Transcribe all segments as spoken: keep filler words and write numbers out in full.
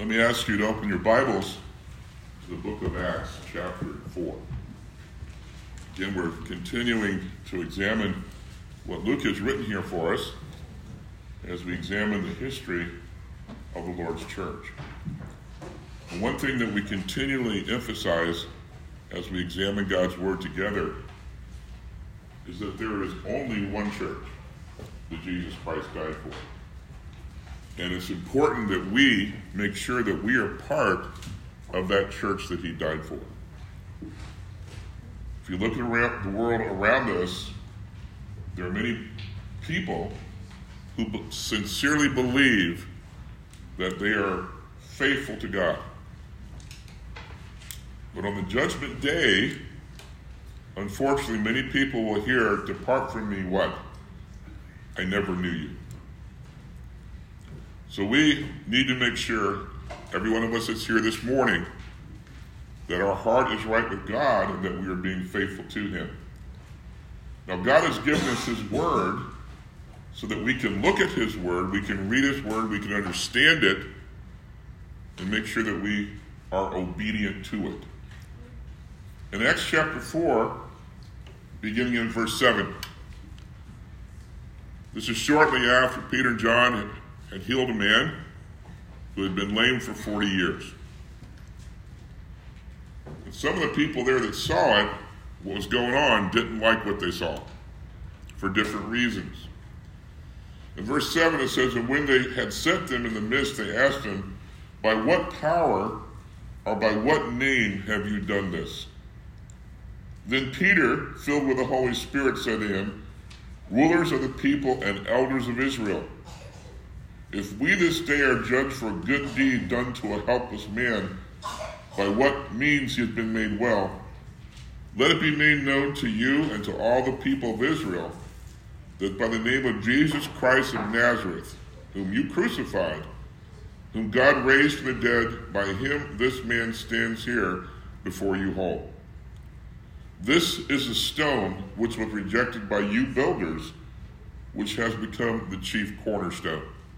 Let me ask you to open your Bibles to the book of Acts, chapter four. Again, we're continuing to examine what Luke has written here for us as we examine the history of the Lord's church. And one thing that we continually emphasize as we examine God's Word together is that there is only one church that Jesus Christ died for. And it's important that we make sure that we are part of that church that he died for. If you look around the world around us, there are many people who sincerely believe that they are faithful to God. But on the judgment day, unfortunately, many people will hear, "Depart from me," what? "I never knew you." So we need to make sure, every one of us that's here this morning, that our heart is right with God and that we are being faithful to him. Now, God has given us his word so that we can look at his word, we can read his word, we can understand it, and make sure that we are obedient to it. In Acts chapter four, beginning in verse seven, this is shortly after Peter and John had had healed a man who had been lame for forty years. And some of the people there that saw it, what was going on, didn't like what they saw for different reasons. In verse seven it says, "And when they had set them in the midst, they asked him, 'By what power or by what name have you done this?' Then Peter, filled with the Holy Spirit, said to him, 'Rulers of the people and elders of Israel, if we this day are judged for a good deed done to a helpless man, by what means he has been made well, let it be made known to you and to all the people of Israel that by the name of Jesus Christ of Nazareth, whom you crucified, whom God raised from the dead, by him this man stands here before you whole. This is a stone which was rejected by you builders, which has become the chief cornerstone.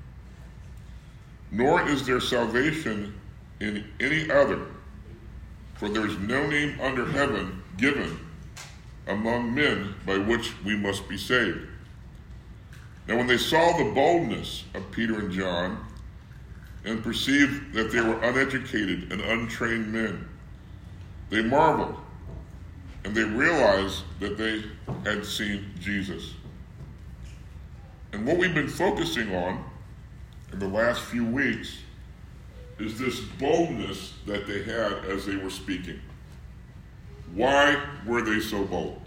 Nor is there salvation in any other, for there is no name under heaven given among men by which we must be saved.' Now when they saw the boldness of Peter and John, and perceived that they were uneducated and untrained men, they marveled, and they realized that they had seen Jesus." And what we've been focusing on in the last few weeks is this boldness that they had as they were speaking. Why were they so bold?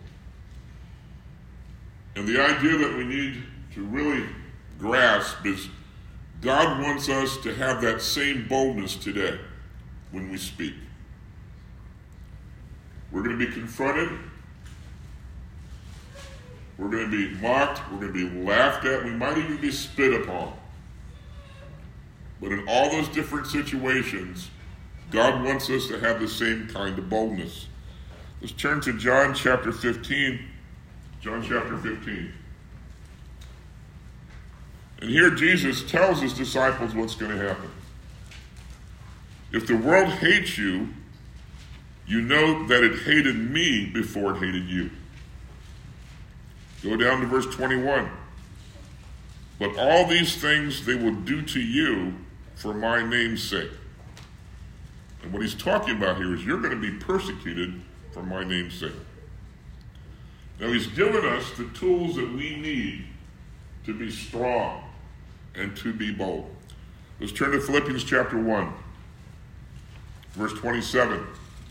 And the idea that we need to really grasp is God wants us to have that same boldness today when we speak. We're going to be confronted. We're going to be mocked. We're going to be laughed at. We might even be spit upon. But in all those different situations, God wants us to have the same kind of boldness. Let's turn to John chapter fifteen. John chapter fifteen. And here Jesus tells his disciples what's going to happen. "If the world hates you, you know that it hated me before it hated you." Go down to verse twenty-one. "But all these things they will do to you for my name's sake." And what he's talking about here is you're going to be persecuted for my name's sake. Now he's given us the tools that we need to be strong and to be bold. Let's turn to Philippians chapter one, verse twenty-seven.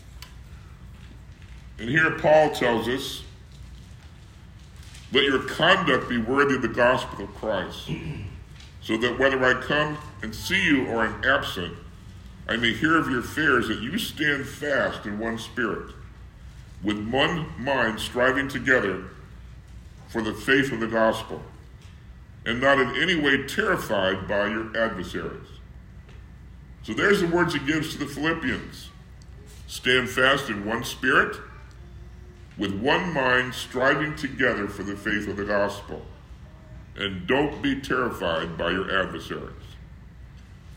And here Paul tells us, "Let your conduct be worthy of the gospel of Christ, so that whether I come and see you or am absent, I may hear of your affairs, that you stand fast in one spirit, with one mind striving together for the faith of the gospel, and not in any way terrified by your adversaries." So there's the words he gives to the Philippians. Stand fast in one spirit, with one mind striving together for the faith of the gospel, and don't be terrified by your adversaries.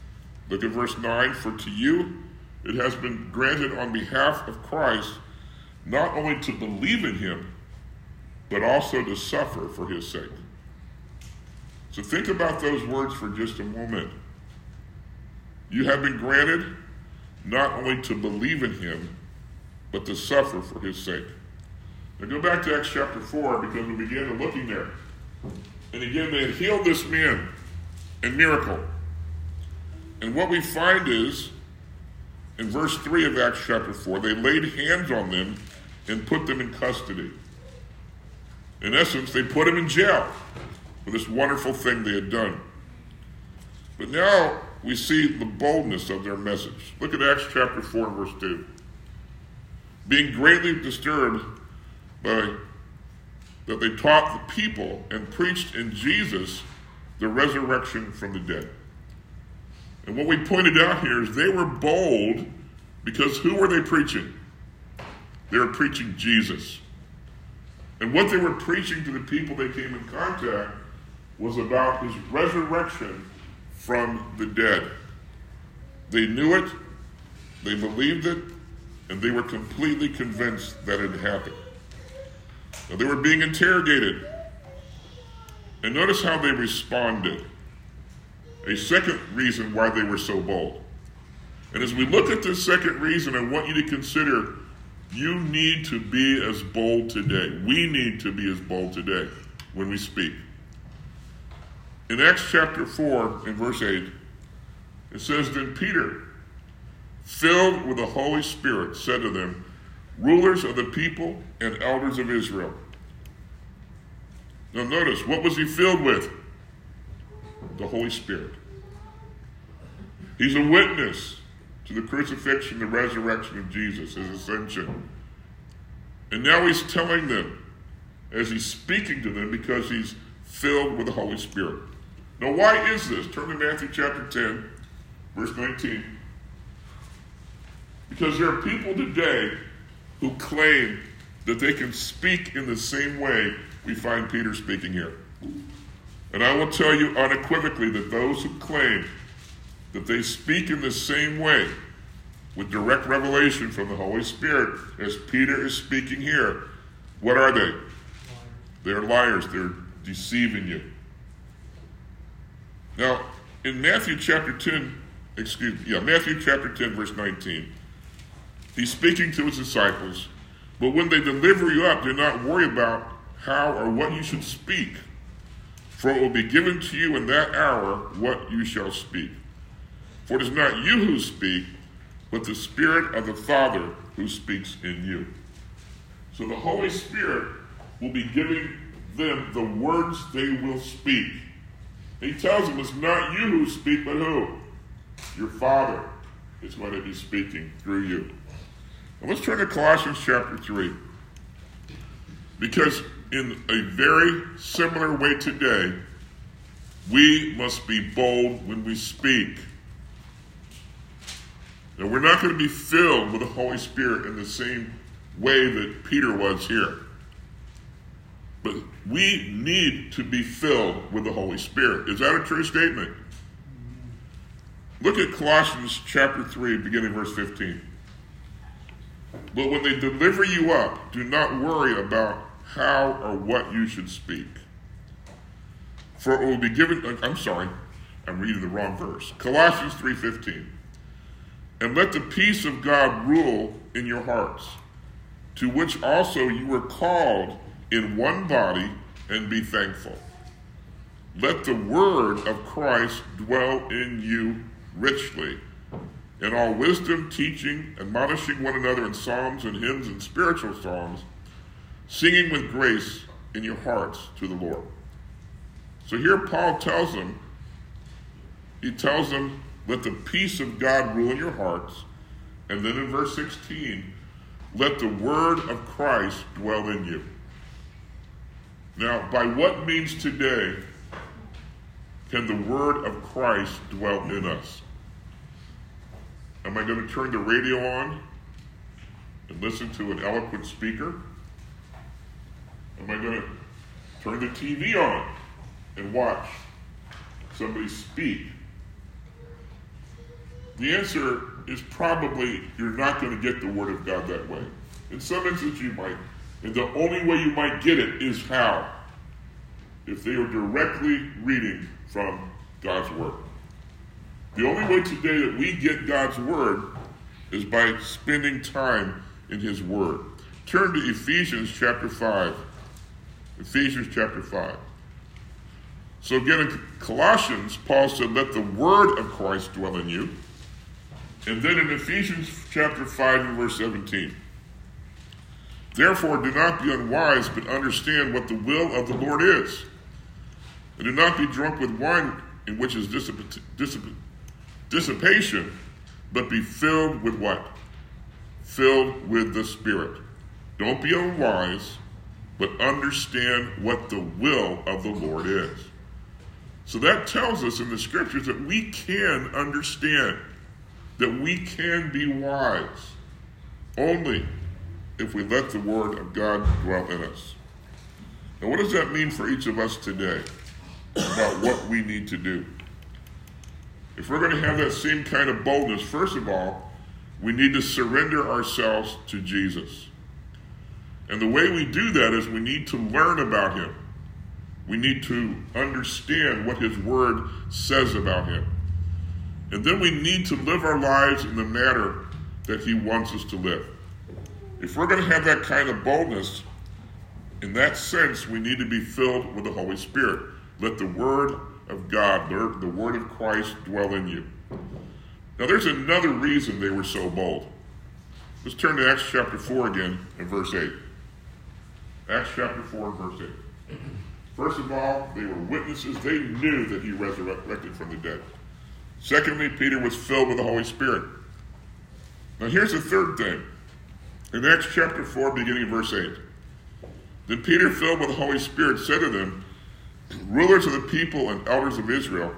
Look at verse nine. For to you it has been granted on behalf of Christ not only to believe in him, but also to suffer for his sake. So think about those words for just a moment. You have been granted not only to believe in him, but to suffer for his sake. Now go back to Acts chapter four, because we began to looking there. And again, they had healed this man in miracle. And what we find is, in verse three of Acts chapter four, they laid hands on them and put them in custody. In essence, they put him in jail for this wonderful thing they had done. But now we see the boldness of their message. Look at Acts chapter four and verse two. Being greatly disturbed by that they taught the people and preached in Jesus the resurrection from the dead. And what we pointed out here is they were bold because who were they preaching? They were preaching Jesus. And what they were preaching to the people they came in contact was about his resurrection from the dead. They knew it, they believed it, and they were completely convinced that it had happened. Now, they were being interrogated. And notice how they responded. A second reason why they were so bold. And as we look at this second reason, I want you to consider you need to be as bold today. We need to be as bold today when we speak. In Acts chapter four, in verse eight, it says, Then Peter, filled with the Holy Spirit, said to them, Rulers of the people and elders of Israel. Now notice, what was he filled with? The Holy Spirit. He's a witness to the crucifixion, the resurrection of Jesus, his ascension. And now he's telling them, as he's speaking to them, because he's filled with the Holy Spirit. Now why is this? Turn to Matthew chapter ten, verse nineteen. Because there are people today who claim that they can speak in the same way we find Peter speaking here. And I will tell you unequivocally that those who claim that they speak in the same way with direct revelation from the Holy Spirit as Peter is speaking here, what are they? They're liars. They're deceiving you. Now, in Matthew chapter ten, excuse me, yeah, Matthew chapter ten, verse nineteen, he's speaking to his disciples, but when they deliver you up, do not worry about how or what you should speak, for it will be given to you in that hour what you shall speak. For it is not you who speak, but the Spirit of the Father who speaks in you. So the Holy Spirit will be giving them the words they will speak. He tells them it's not you who speak, but who? Your Father is going to be speaking through you. And let's turn to Colossians chapter three. Because in a very similar way today, we must be bold when we speak. Now, we're not going to be filled with the Holy Spirit in the same way that Peter was here. But we need to be filled with the Holy Spirit. Is that a true statement? Look at Colossians chapter three, beginning verse fifteen. But when they deliver you up, do not worry about how or what you should speak. For it will be given, I'm sorry, I'm reading the wrong verse. Colossians three fifteen. And let the peace of God rule in your hearts, to which also you were called in one body, and be thankful. Let the word of Christ dwell in you richly, in all wisdom, teaching, admonishing one another in psalms and hymns and spiritual songs, singing with grace in your hearts to the Lord. So here Paul tells them, he tells them, let the peace of God rule in your hearts. And then in verse sixteen, let the word of Christ dwell in you. Now, by what means today can the word of Christ dwell in us? Am I going to turn the radio on and listen to an eloquent speaker? Am I going to turn the T V on and watch somebody speak The answer is probably you're not going to get the Word of God that way. In some instances you might, and the only way you might get it is how? If they are directly reading from God's Word. The only way today that we get God's Word is by spending time in His Word. Turn to Ephesians chapter five. Ephesians chapter five. So again, in Colossians, Paul said, let the Word of Christ dwell in you. And then in Ephesians chapter five and verse seventeen. Therefore, do not be unwise, but understand what the will of the Lord is. And do not be drunk with wine, in which is dissip- dissip- dissipation, but be filled with what? Filled with the Spirit. Don't be unwise, but understand what the will of the Lord is. So that tells us in the scriptures that we can understand, that we can be wise, only if we let the Word of God dwell in us. Now, what does that mean for each of us today about what we need to do? If we're going to have that same kind of boldness, first of all, we need to surrender ourselves to Jesus. And the way we do that is we need to learn about Him. We need to understand what His Word says about Him. And then we need to live our lives in the manner that He wants us to live. If we're going to have that kind of boldness, in that sense, we need to be filled with the Holy Spirit. Let the Word of God, the Word of Christ dwell in you. Now there's another reason they were so bold. Let's turn to Acts chapter four again and verse eight. Acts chapter four and verse eight. First of all, they were witnesses. They knew that He resurrected from the dead. Secondly, Peter was filled with the Holy Spirit. Now here's the third thing. In Acts chapter four, beginning in verse eight. Then Peter, filled with the Holy Spirit, said to them, rulers of the people and elders of Israel,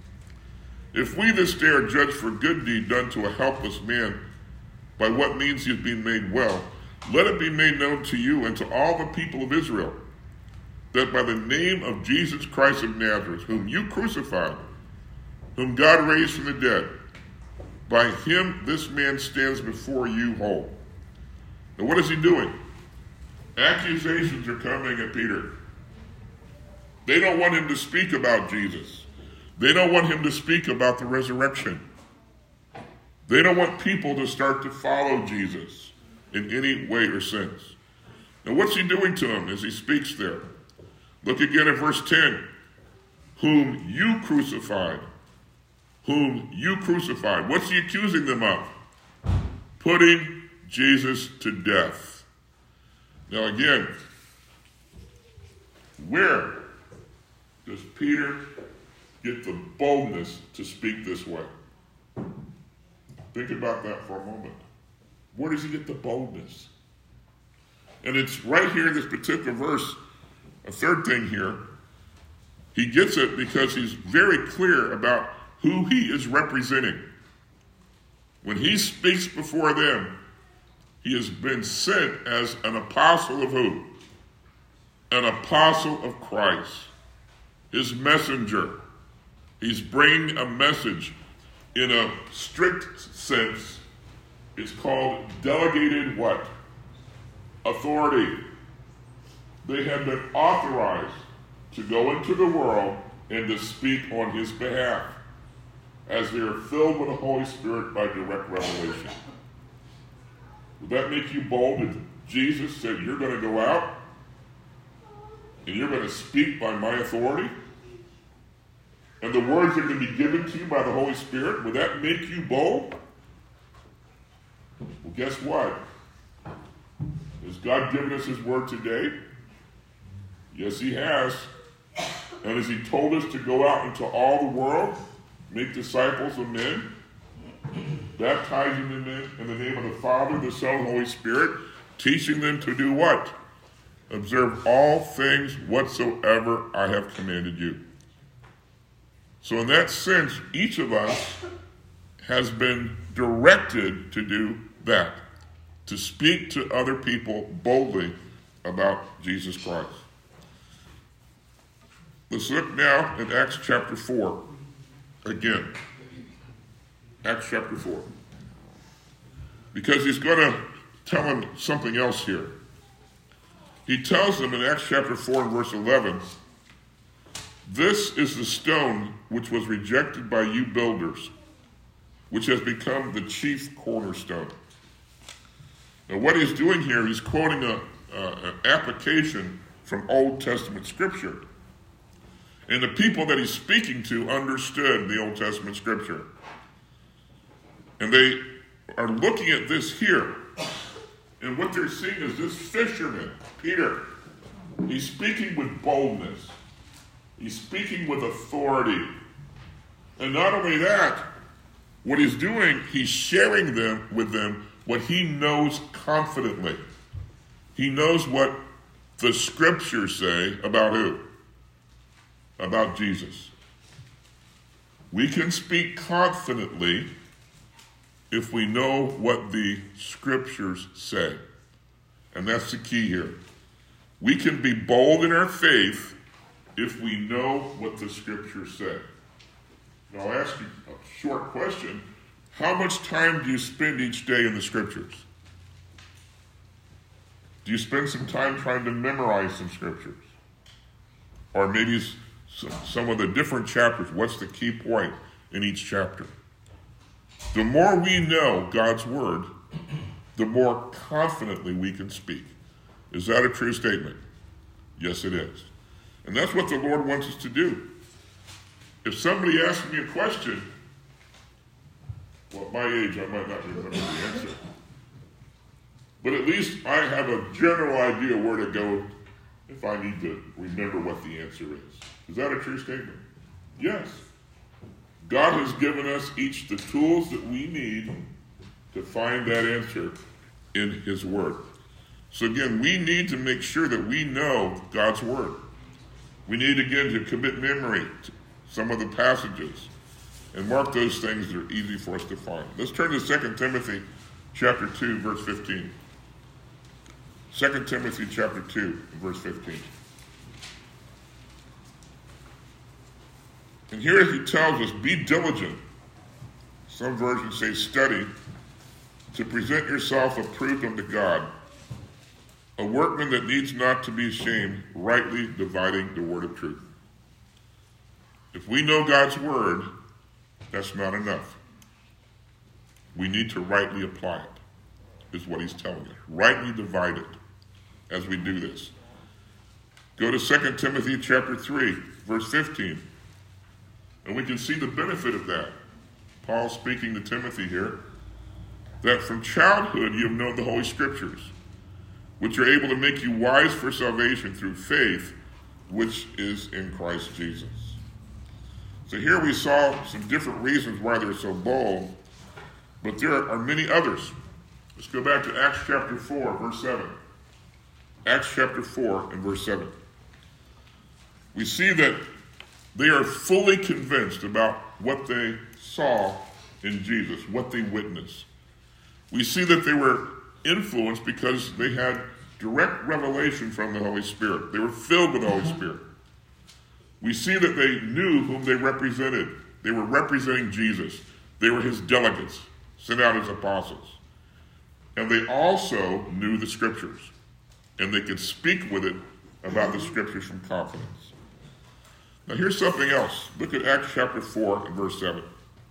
if we this day are judged for good deed done to a helpless man, by what means he is being made well, let it be made known to you and to all the people of Israel, that by the name of Jesus Christ of Nazareth, whom you crucified, whom God raised from the dead, by Him this man stands before you whole. Now what is he doing? Accusations are coming at Peter. They don't want him to speak about Jesus. They don't want him to speak about the resurrection. They don't want people to start to follow Jesus in any way or sense. Now what's he doing to them as he speaks there? Look again at verse ten. Whom you crucified. Whom you crucified. What's he accusing them of? Putting Jesus to death. Now again, where does Peter get the boldness to speak this way? Think about that for a moment. Where does he get the boldness? And it's right here in this particular verse, a third thing here. He gets it because he's very clear about who he is representing. When he speaks before them, he has been sent as an apostle of who? An apostle of Christ. His messenger. He's bringing a message. In a strict sense, it's called delegated what? Authority. They have been authorized to go into the world and to speak on his behalf as they are filled with the Holy Spirit by direct revelation. Would that make you bold if Jesus said, you're going to go out and you're going to speak by my authority? And the words are going to be given to you by the Holy Spirit. Would that make you bold? Well, guess what? Has God given us his word today? Yes, he has. And has he told us to go out into all the world, make disciples of men, baptizing them in, in the name of the Father, the Son, and the Holy Spirit, teaching them to do what? Observe all things whatsoever I have commanded you. So in that sense, each of us has been directed to do that, to speak to other people boldly about Jesus Christ. Let's look now at Acts chapter four again. Acts chapter four. Because he's going to tell them something else here. He tells them in Acts chapter four and verse eleven, "This is the stone which was rejected by you builders, which has become the chief cornerstone." Now what he's doing here, he's quoting a, uh, an application from Old Testament scripture. And the people that he's speaking to understood the Old Testament scripture. And they are looking at this here. And what they're seeing is this fisherman, Peter, he's speaking with boldness. He's speaking with authority. And not only that, what he's doing, he's sharing them with them what he knows confidently. He knows what the scriptures say about who? About Jesus. We can speak confidently if we know what the scriptures say. And that's the key here. We can be bold in our faith if we know what the scriptures say. Now I'll ask you a short question. How much time do you spend each day in the scriptures? Do you spend some time trying to memorize some scriptures? Or maybe some of the different chapters? What's the key point in each chapter? The more we know God's word, the more confidently we can speak. Is that a true statement? Yes, it is. And that's what the Lord wants us to do. If somebody asks me a question, well, at my age, I might not remember the answer. But at least I have a general idea where to go if I need to remember what the answer is. Is that a true statement? Yes. God has given us each the tools that we need to find that answer in his word. So again, we need to make sure that we know God's word. We need, again, to commit memory to some of the passages and mark those things that are easy for us to find. Let's turn to Second Timothy chapter two, verse fifteen. Second Timothy chapter two, verse fifteen. And here he tells us, be diligent. Some versions say study, to present yourself approved unto God, a workman that needs not to be ashamed, rightly dividing the word of truth. If we know God's word, that's not enough. We need to rightly apply it, is what he's telling us. Rightly divide it as we do this. Go to Second Timothy chapter three, verse fifteen. And we can see the benefit of that. Paul speaking to Timothy here, that from childhood you have known the Holy Scriptures, which are able to make you wise for salvation through faith, which is in Christ Jesus. So here we saw some different reasons why they're so bold, but there are many others. Let's go back to Acts chapter four, verse seven. Acts chapter four and verse seven. We see that they are fully convinced about what they saw in Jesus, what they witnessed. We see that they were influenced because they had direct revelation from the Holy Spirit. They were filled with the Holy Spirit. We see that they knew whom they represented. They were representing Jesus. They were his delegates, sent out as apostles. And they also knew the scriptures. And they could speak with it about the scriptures from confidence. Now here's something else. Look at Acts chapter four and verse seven.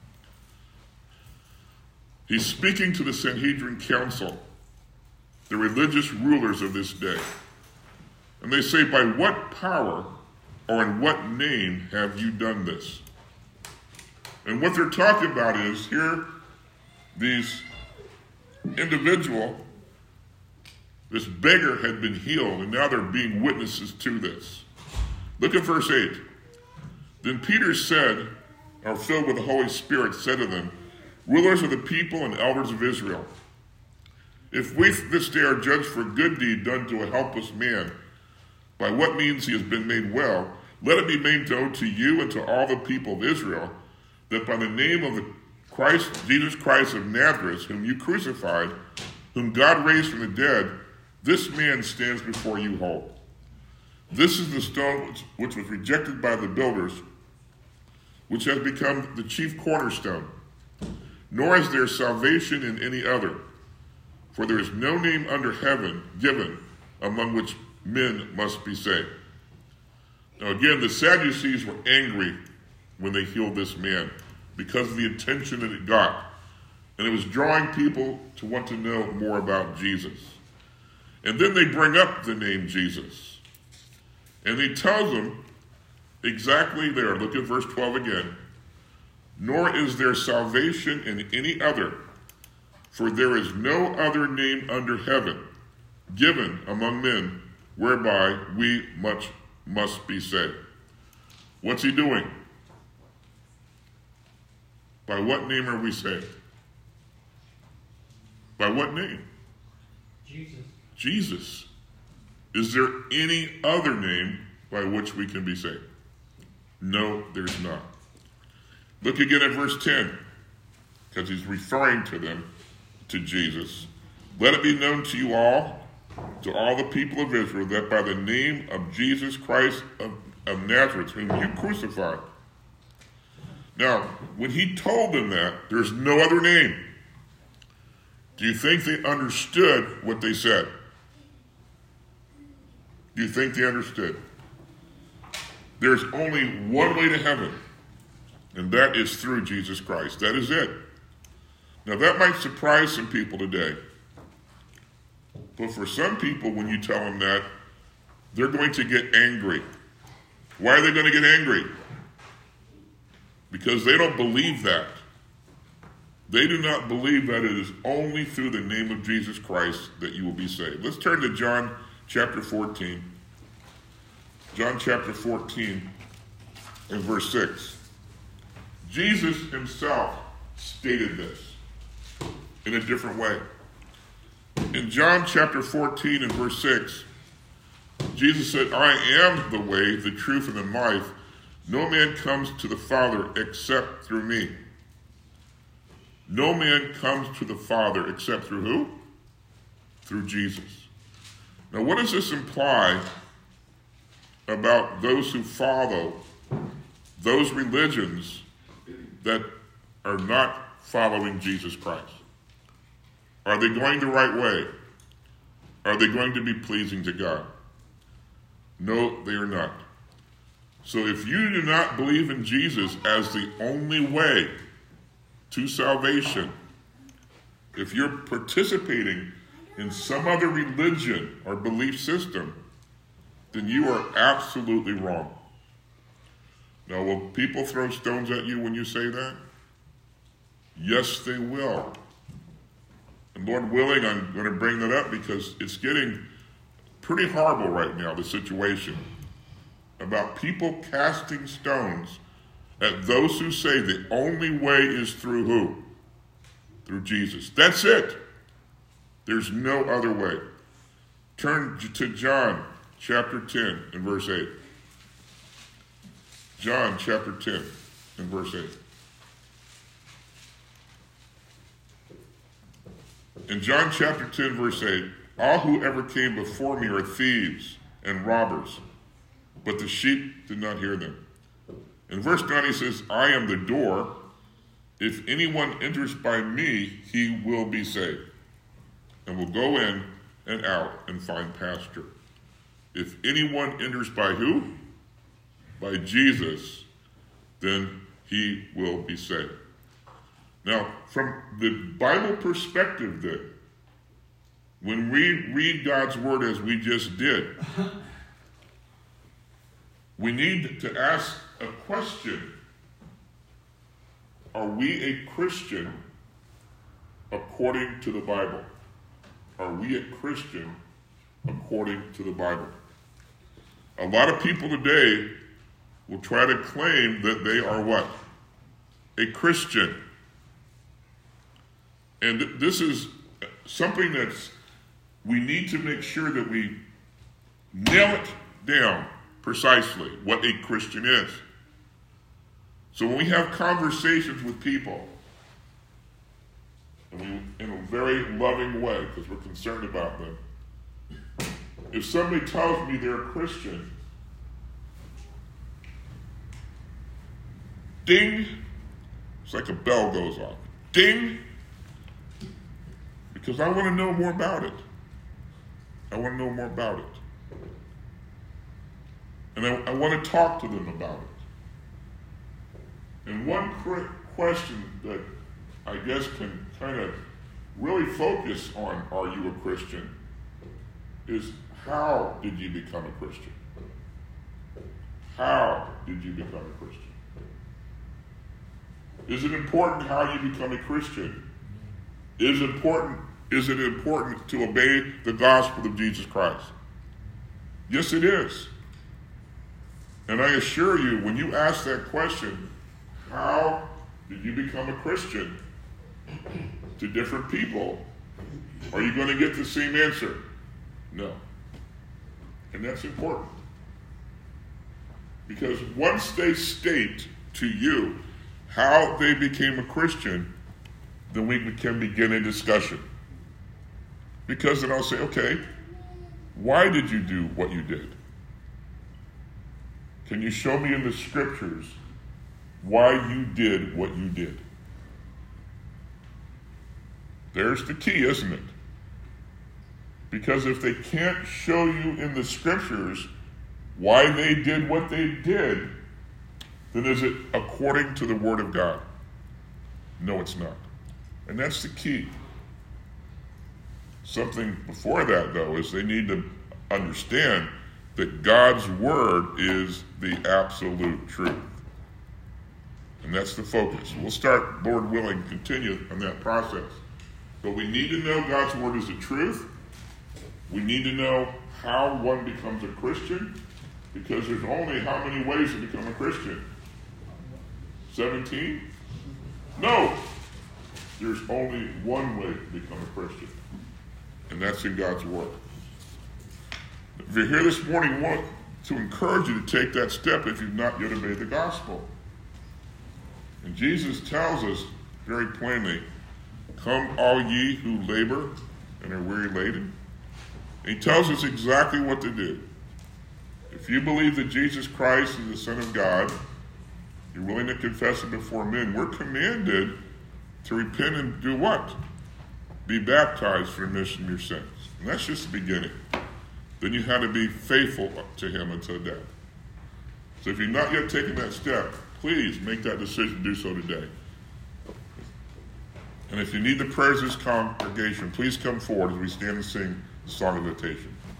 He's speaking to the Sanhedrin council, the religious rulers of this day. And they say, by what power or in what name have you done this? And what they're talking about is, here, these individual, this beggar had been healed, and now they're being witnesses to this. Look at verse eight. Then Peter said, or filled with the Holy Spirit, said to them, rulers of the people and elders of Israel, if we this day are judged for a good deed done to a helpless man, by what means he has been made well, let it be made known to you and to all the people of Israel, that by the name of the Christ, Jesus Christ of Nazareth, whom you crucified, whom God raised from the dead, this man stands before you whole. This is the stone which, which was rejected by the builders, which has become the chief cornerstone. nor is there salvation in any other. For there is no name under heaven given among which men must be saved. Now again, the Sadducees were angry when they healed this man because of the attention that it got. And it was drawing people to want to know more about Jesus. And then they bring up the name Jesus. And he tells them exactly there, look at verse twelve again, nor is there salvation in any other, for there is no other name under heaven given among men whereby we much must be saved. What's he doing? By what name are we saved? By what name? Jesus. Jesus. Is there any other name by which we can be saved? No, there's not. Look again at verse ten, because he's referring to them, to Jesus. Let it be known to you all, to all the people of Israel, that by the name of Jesus Christ of, of Nazareth, whom you crucified. Now, when he told them that, there's no other name. Do you think they understood what they said? Do you think they understood? There's only one way to heaven, and that is through Jesus Christ. That is it. Now, that might surprise some people today. But for some people, when you tell them that, they're going to get angry. Why are they going to get angry? Because they don't believe that. They do not believe that it is only through the name of Jesus Christ that you will be saved. Let's turn to John chapter fourteen. John chapter fourteen and verse six. Jesus himself stated this in a different way. In John chapter fourteen and verse six, Jesus said, I am the way, the truth, and the life. No man comes to the Father except through me. No man comes to the Father except through who? Through Jesus. Now, what does this imply about those who follow those religions that are not following Jesus Christ? Are they going the right way? Are they going to be pleasing to God? No, they are not. So if you do not believe in Jesus as the only way to salvation, if you're participating in some other religion or belief system, then you are absolutely wrong. Now, will people throw stones at you when you say that? Yes, they will. And Lord willing, I'm going to bring that up because it's getting pretty horrible right now, the situation, about people casting stones at those who say the only way is through who? Through Jesus. That's it. There's no other way. Turn to John chapter ten and verse eight. John chapter ten and verse eight. In John chapter ten, verse eight, all who ever came before me are thieves and robbers, but the sheep did not hear them. In verse nine, he says, I am the door. If anyone enters by me, he will be saved, and will go in and out and find pasture. If anyone enters by who? By Jesus, then he will be saved. Now, from the Bible perspective then, when we read God's word as we just did, we need to ask a question. Are we a Christian according to the Bible? Are we a Christian according to the Bible? A lot of people today will try to claim that they are what? A Christian. And th- this is something that's, we need to make sure that we nail it down precisely what a Christian is. So when we have conversations with people, and we, in a very loving way, because we're concerned about them, if somebody tells me they're a Christian, ding, it's like a bell goes off. sting? Because I want to know more about it. I want to know more about it. And I, I want to talk to them about it. And one cr- question that I guess can kind of really focus on, are you a Christian, is how did you become a Christian? How did you become a Christian? Is it important how you become a Christian? Is it important, is it important to obey the gospel of Jesus Christ? Yes, it is. And I assure you, when you ask that question, how did you become a Christian, to different people, are you going to get the same answer? No. And that's important. Because once they state to you how they became a Christian, then we can begin a discussion. Because then I'll say, okay, why did you do what you did? Can you show me in the scriptures why you did what you did? There's the key, isn't it? Because if they can't show you in the scriptures why they did what they did, then is it according to the Word of God? No, it's not. And that's the key. Something before that, though, is they need to understand that God's Word is the absolute truth. And that's the focus. We'll start, Lord willing, continue on that process. But we need to know God's Word is the truth. We need to know how one becomes a Christian, because there's only how many ways to become a Christian? seventeen? No! There's only one way to become a Christian, and that's in God's Word. If you're here this morning, I want to encourage you to take that step if you've not yet obeyed the gospel. And Jesus tells us very plainly, come all ye who labor and are weary laden. And he tells us exactly what to do. If you believe that Jesus Christ is the Son of God, you're willing to confess it before men, we're commanded to repent and do what? Be baptized for remission of your sins. And that's just the beginning. Then you have to be faithful to him until death. So if you've not yet taken that step, please make that decision to do so today. And if you need the prayers of this congregation, please come forward as we stand and sing the song of invitation.